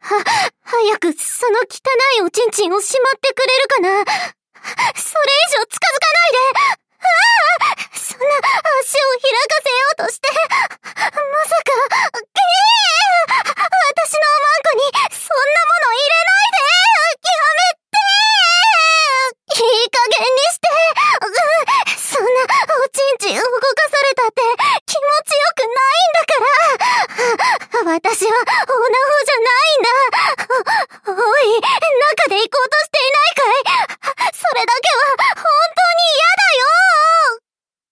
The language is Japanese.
早くその汚いおちんちんをしまってくれるかな。それ以上近づかないで。そんな足を開かせようとして、まさか、私のおまんこにそんなもの入れないで。やめて。いい加減にして。そんなおちんちん動かされたって気持ちよくないんだから。私はオナホじゃないんだ。おい、中で行こうとしていないかい。それだけ